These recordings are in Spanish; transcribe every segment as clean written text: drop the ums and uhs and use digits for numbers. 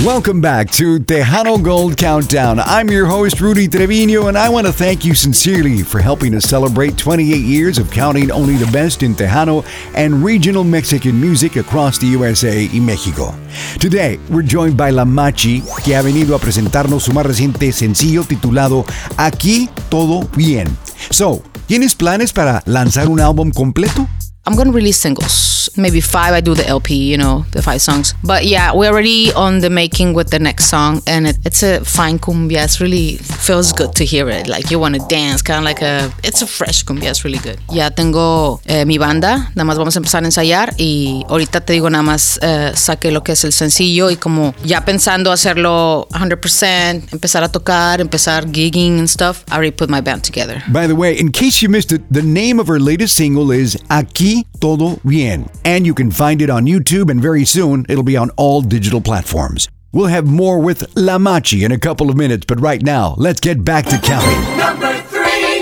Welcome back to Tejano Gold Countdown. I'm your host, Rudy Trevino, and I want to thank you sincerely for helping us celebrate 28 years of counting only the best in Tejano and regional Mexican music across the USA y México. Today, we're joined by La Machi, que ha venido a presentarnos su más reciente sencillo titulado Aquí Todo Bien. So, ¿tienes planes para lanzar un álbum completo? I'm going to release singles. Maybe 5, I do the LP, the 5 songs. But yeah, we're already on the making with the next song. And it's a fine cumbia. It's really feels good to hear it. Like you want to dance, kind of like it's a fresh cumbia. It's really good. Ya tengo mi banda. Nada más vamos a empezar a ensayar. Y ahorita te digo, nada más saqué lo que es el sencillo. Y como ya pensando hacerlo 100%, empezar a tocar, empezar gigging and stuff, I already put my band together. By the way, in case you missed it, the name of her latest single is Aquí Todo Bien. And you can find it on YouTube, and very soon it'll be on all digital platforms. We'll have more with La Machi in a couple of minutes, but right now, let's get back to counting. Number 3.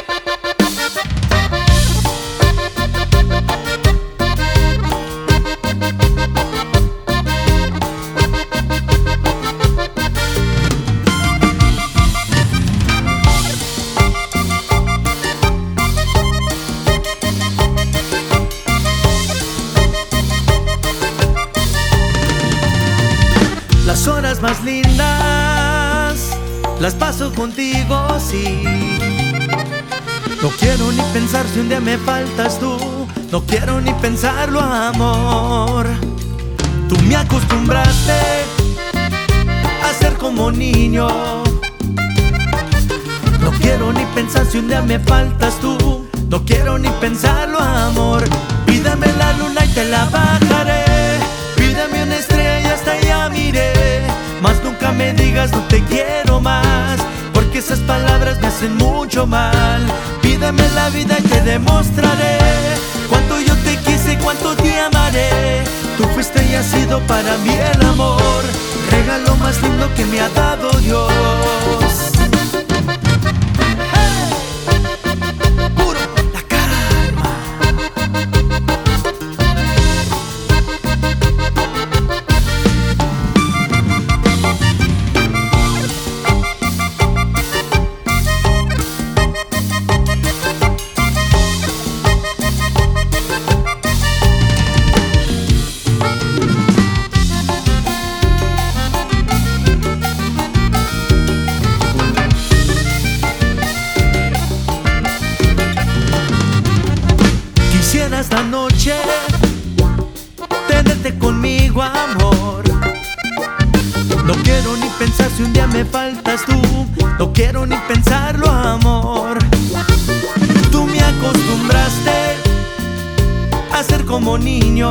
Las horas más lindas las paso contigo, sí. No quiero ni pensar si un día me faltas tú. No quiero ni pensarlo, amor. Tú me acostumbraste a ser como niño. No quiero ni pensar si un día me faltas tú. No quiero ni pensarlo, amor. Pídame la luna y te la bajaré. Pídame una estrella y hasta allá miré. Mas nunca me digas no te quiero más, porque esas palabras me hacen mucho mal. Pídeme la vida y te demostraré cuánto yo te quise, cuánto te amaré. Tú fuiste y has sido para mí el amor, regalo más lindo que me ha dado Dios. Quisiera esta noche tenerte conmigo, amor. No quiero ni pensar si un día me faltas tú. No quiero ni pensarlo, amor. Tú me acostumbraste a ser como niño.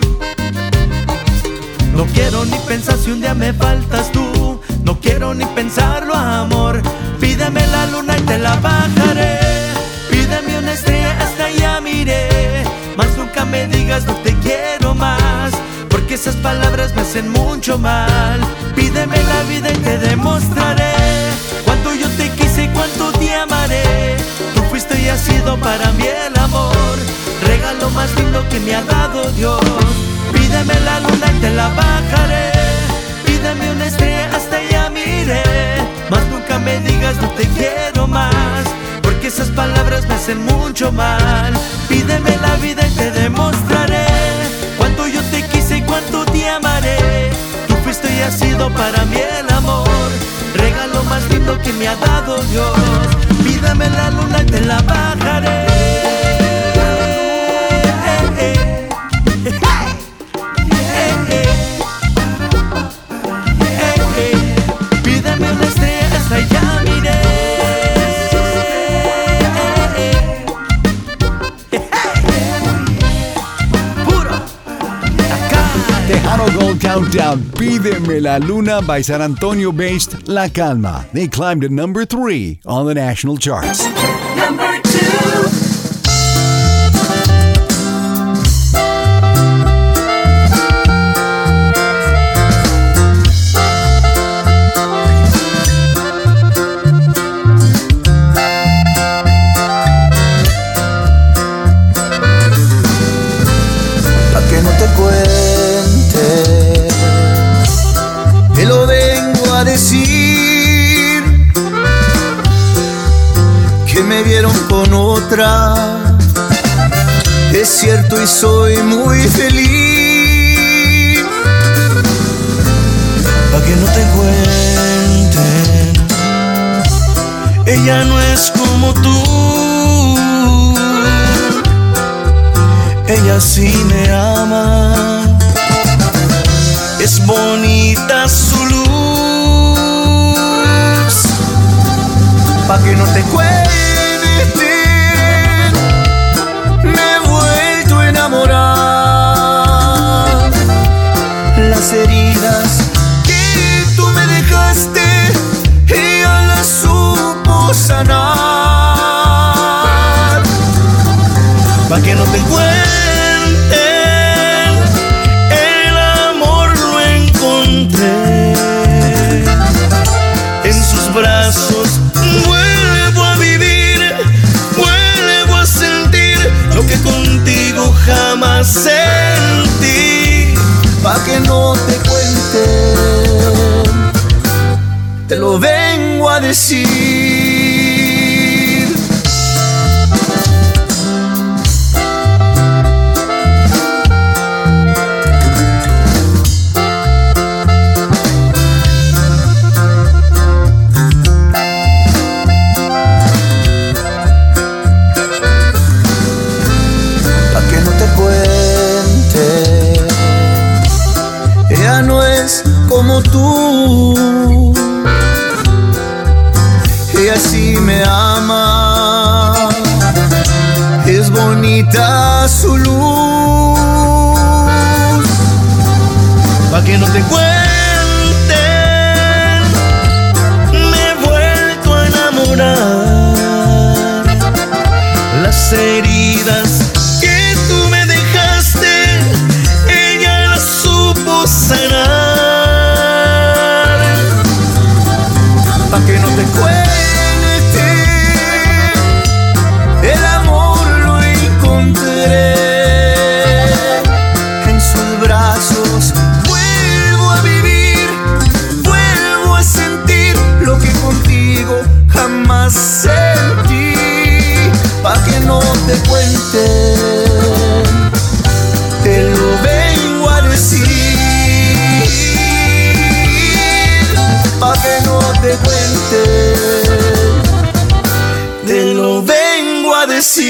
No quiero ni pensar si un día me faltas tú. No quiero ni pensarlo, amor. Pídeme la luna y te la bajaré. Pídeme una estrella hasta allá miré. Mas nunca me digas no te quiero más, porque esas palabras me hacen mucho mal. Pídeme la vida y te demostraré cuánto yo te quise y cuánto te amaré. Tú fuiste y has sido para mí el amor, regalo más lindo que me ha dado Dios. Pídeme la luna y te la bajaré. Pídeme una estrella hasta allá miré. Mas nunca me digas no te quiero más, porque esas palabras me hacen mucho mal. Pídeme la vida y te demostraré cuánto yo te quise y cuánto te amaré. Tú fuiste y has sido para mí el amor, regalo más lindo que me ha dado Dios. Pídame la luna y te la bajaré. Pídame una estrella hasta allá miré. Tejano Gold Countdown, Pídeme la Luna by San Antonio-based La Calma. They climbed to number 3 on the national charts. Number 2. Pa' que no te cuente que lo de desierto y soy muy feliz. Pa' que no te cuenten, ella no es como tú. Ella sí me ama, es bonita su luz. Pa' que no te cuenten, me he vuelto a enamorar. Las heridas que tú me dejaste, ella las supo sanar. Pa' que no te cuenten, el amor lo encontré en sus brazos. Vuelvo a vivir, vuelvo a sentir lo que contigo jamás sentí. Pa' que no te cuenten, te lo vengo a decir. Como tú, ella sí me ama, es bonita su luz. Pa' que no te cuenten, me he vuelto a enamorar. Las heridas que tú me dejaste, ella las supo sanar. Pa' que no te cuente, el amor lo encontré en sus brazos. Vuelvo a vivir, vuelvo a sentir lo que contigo jamás sentí. Pa' que no te cuenten, te lo vengo a decir. Pa' que no te cuente, te lo vengo a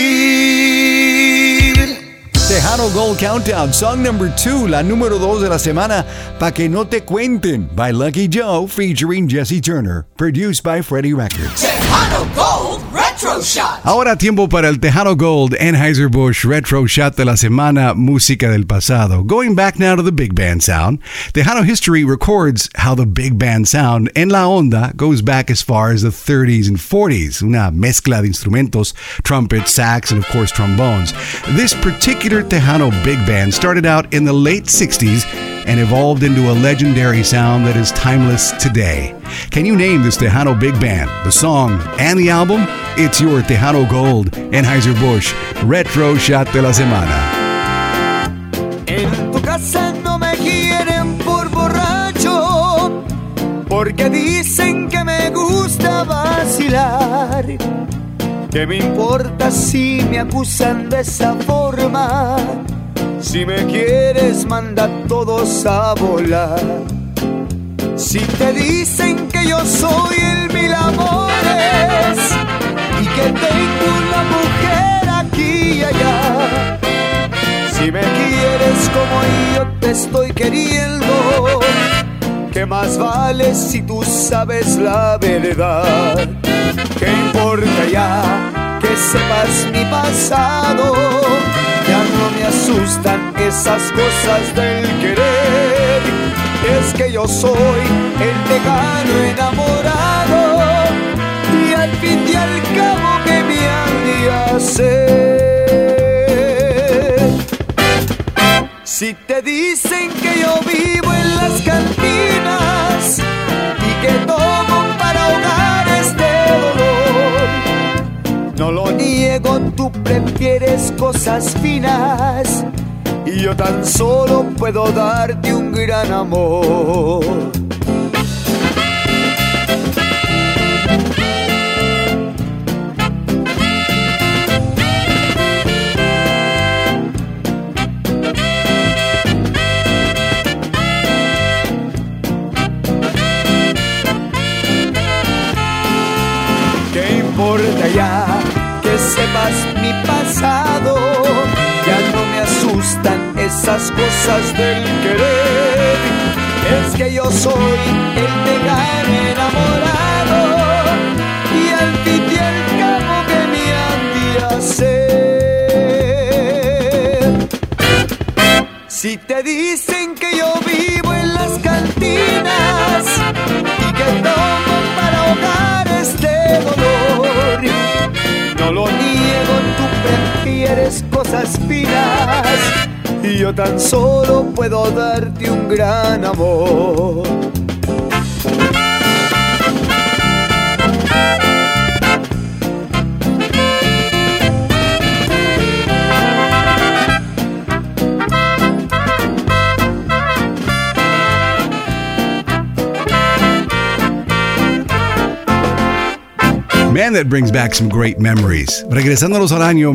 decir. Tejano Gold Countdown, song number 2, la número 2 de la semana, Pa' que no te cuenten, by Lucky Joe, featuring Jesse Turner, produced by Freddie Records. Tejano Gold Retro Shot. Ahora tiempo para el Tejano Gold Anheuser-Busch Retro Shot de la semana, música del pasado. Going back now to the big band sound, Tejano history records how the big band sound en la onda goes back as far as the 30s and 40s, una mezcla de instrumentos, trumpet, sax, and of course trombones. This particular Tejano big band started out in the late 60s and evolved into a legendary sound that is timeless today. Can you name this Tejano big band, the song, and the album? It's your Tejano Gold Anheuser-Busch Retro Shot de la semana. En tu casa no me quieren por borracho, porque dicen que me gusta vacilar. ¿Qué me importa si me acusan de esa forma? Si me quieres, manda todos a volar. Si te dicen que yo soy el mil amores y que tengo una mujer aquí y allá, si me quieres como yo te estoy queriendo, ¿qué más vale si tú sabes la verdad? ¿Qué importa ya que sepas mi pasado? Ya no me asustan esas cosas del querer. Es que yo soy el tejano enamorado y al fin y al cabo que me han de hacer. Si te dicen que yo vivo en las cantinas y que tomo para ahogar este dolor, no lo niego, tú prefieres cosas finas y yo tan solo puedo darte un gran amor. cosas del querer. Es que yo soy el tejano enamorado y al fin y al cabo que me han de hacer. Si te dicen que yo vivo en las cantinas y que tomo para ahogar este dolor, no lo niego, tú prefieres cosas finas y yo tan solo puedo darte un gran amor. Man, that brings back some great memories. Regresándonos al año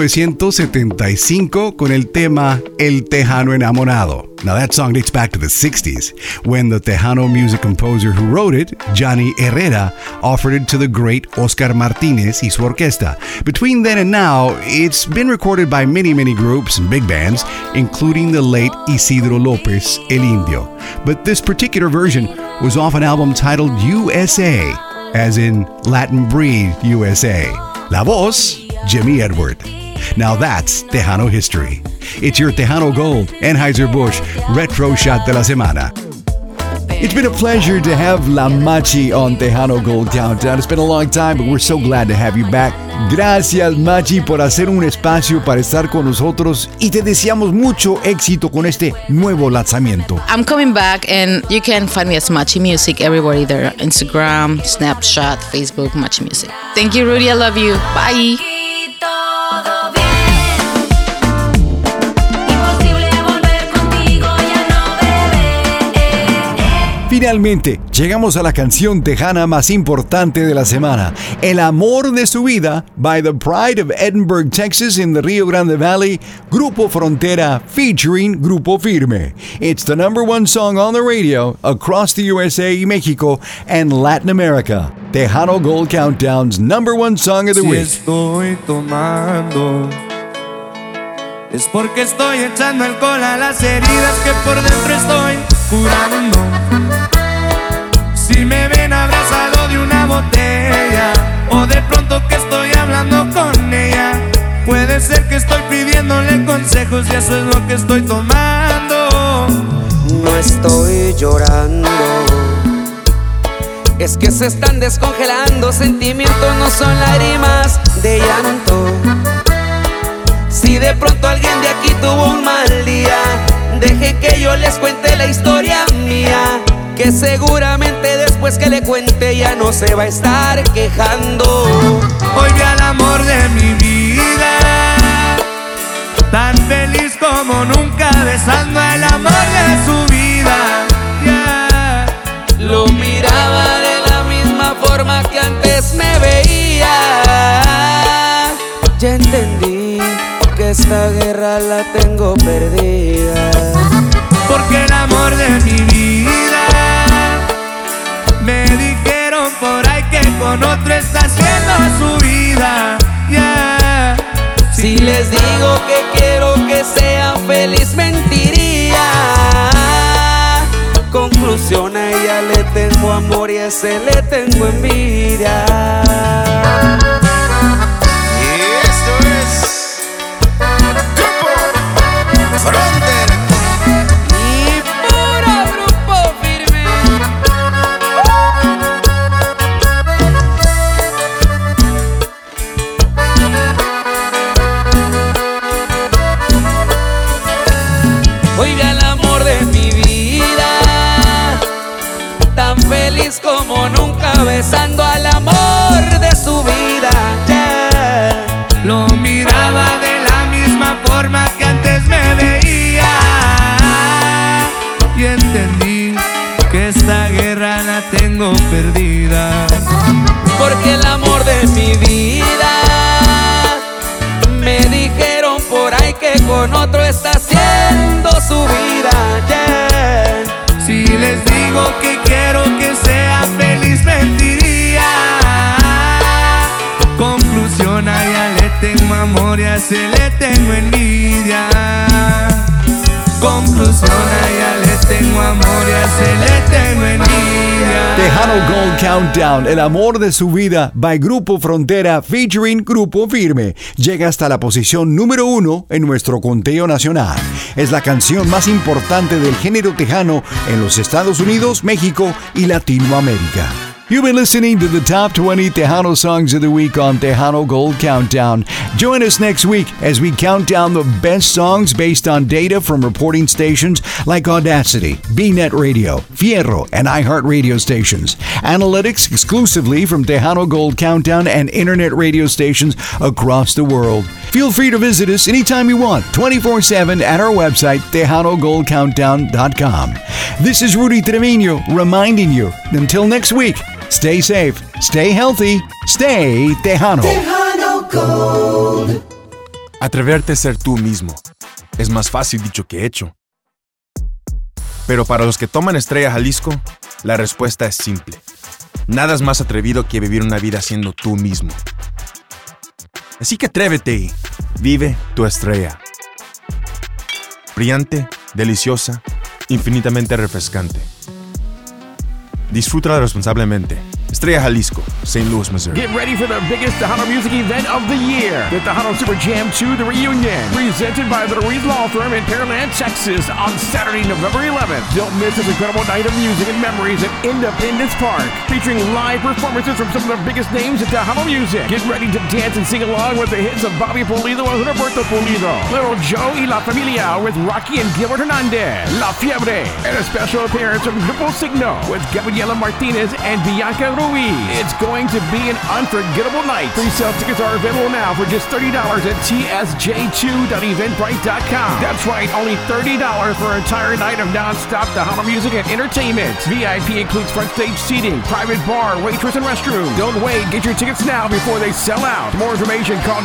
1975 con el tema El Tejano Enamorado. Now that song dates back to the 60s, when the Tejano music composer who wrote it, Johnny Herrera, offered it to the great Oscar Martínez y su orquesta. Between then and now, it's been recorded by many groups and big bands, including the late Isidro López, El Indio. But this particular version was off an album titled USA, as in Latin Breed USA. La voz, Jimmy Edward. Now that's Tejano history. It's your Tejano Gold Anheuser-Busch Retro Shot de la Semana. It's been a pleasure to have La Machi on Tejano Gold Countdown. It's been a long time, but we're so glad to have you back. Gracias, Machi, por hacer un espacio para estar con nosotros y te deseamos mucho éxito con este nuevo lanzamiento. I'm coming back, and you can find me as Machi Music everywhere, either Instagram, Snapchat, Facebook, Machi Music. Thank you, Rudy. I love you. Bye. Finalmente, llegamos a la canción tejana más importante de la semana, El amor de su vida, by the Pride of Edinburgh, Texas, in the Rio Grande Valley, Grupo Frontera featuring Grupo Firme. It's the #1 song on the radio across the USA y Mexico and Latin America. Tejano Gold Countdown's #1 song of the week. Si estoy tomando, es porque estoy echando alcohol a las heridas que por dentro estoy curando. Si me ven abrazado de una botella o de pronto que estoy hablando con ella, puede ser que estoy pidiéndole consejos y eso es lo que estoy tomando. No estoy llorando, es que se están descongelando. Sentimientos no son lágrimas de llanto. Si de pronto alguien de aquí tuvo un mal día, deje que yo les cuente la historia mía, que seguramente después que le cuente ya no se va a estar quejando. Hoy vi al amor de mi vida, tan feliz como nunca, besando al amor de su vida. Yeah. Lo miraba de la misma forma que antes me veía. Ya entendí que esta guerra la tengo perdida, porque el amor de mi vida, me dijeron por ahí que con otro está haciendo su vida. Yeah. Si les digo que quiero que sea feliz, mentiría. Conclusión, a ella le tengo amor y a ese le tengo envidia. Como nunca, besando al amor de su vida. Yeah. Lo miraba de la misma forma que antes me veía y entendí que esta guerra la tengo perdida, porque el amor de mi vida, me dijeron por ahí que con otro está haciendo su vida. Yeah. Si les digo que quiero que sea feliz, mentiría. Conclusión, a ella le tengo amor y a ese le tengo envidia. Conclusión, soluciona, ya le tengo amor, ya se le tengo envidia. Tejano Gold Countdown, el amor de su vida, by Grupo Frontera, featuring Grupo Firme, llega hasta la posición número 1 en nuestro conteo nacional. Es la canción más importante del género tejano en los Estados Unidos, México y Latinoamérica. You've been listening to the top 20 Tejano songs of the week on Tejano Gold Countdown. Join us next week as we count down the best songs based on data from reporting stations like Audacity, BNet Radio, Fierro, and iHeartRadio stations. Analytics exclusively from Tejano Gold Countdown and internet radio stations across the world. Feel free to visit us anytime you want, 24/7 at our website, TejanoGoldCountdown.com. This is Rudy Trevino reminding you, until next week, stay safe, stay healthy, stay Tejano. Tejano Gold. Atreverte a ser tú mismo es más fácil dicho que hecho. Pero para los que toman Estrella Jalisco, la respuesta es simple. Nada es más atrevido que vivir una vida siendo tú mismo. Así que atrévete y vive tu estrella. Brillante, deliciosa, infinitamente refrescante. Disfrútala responsablemente. Estrella Jalisco, St. Louis, Missouri. Get ready for the biggest Tejano music event of the year. The Tejano Super Jam 2, The Reunion. Presented by the Ruiz Law Firm in Pearland, Texas on Saturday, November 11th. Don't miss this incredible night of music and memories at Independence Park. Featuring live performances from some of the biggest names in Tejano music. Get ready to dance and sing along with the hits of Bobby Pulido and Roberto Pulido. Little Joe y La Familia with Rocky and Gilbert Hernandez. La Fiebre. And a special appearance from Grupo Signo with Gabriela Martinez and Bianca Ruiz. It's going to be an unforgettable night. Pre-sale tickets are available now for just $30 at tsj2.eventbrite.com. That's right, only $30 for an entire night of non-stop Tejano music and entertainment. VIP includes front stage seating, private bar, waitress, and restroom. Don't wait, get your tickets now before they sell out. For more information, call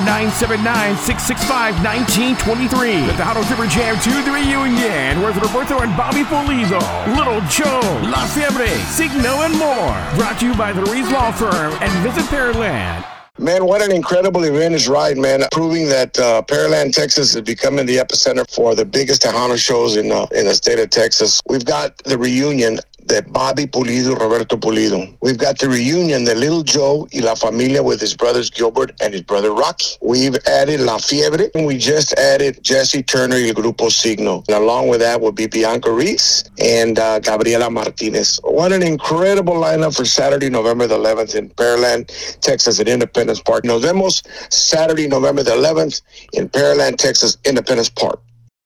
979-665-1923. The Tejano Super Jam 2, The Reunion, with Roberto and Bobby Pulido, Little Joe, La Fiebre, Signo, and more. Brought to you by the Ruiz Law Firm and Visit Pearland. Man, what an incredible event is right, man. Proving that Pearland, Texas is becoming the epicenter for the biggest Tejano shows in the state of Texas. We've got the reunion, the Bobby Pulido, Roberto Pulido. We've got the reunion, the Little Joe y La Familia with his brothers Gilbert and his brother Rocky. We've added La Fiebre, and we just added Jesse Turner y el Grupo Signo. And along with that will be Bianca Ruiz and Gabriela Martinez. What an incredible lineup for Saturday, November the 11th in Pearland, Texas at Independence Park. Nos vemos Saturday, November the 11th in Pearland, Texas, Independence Park.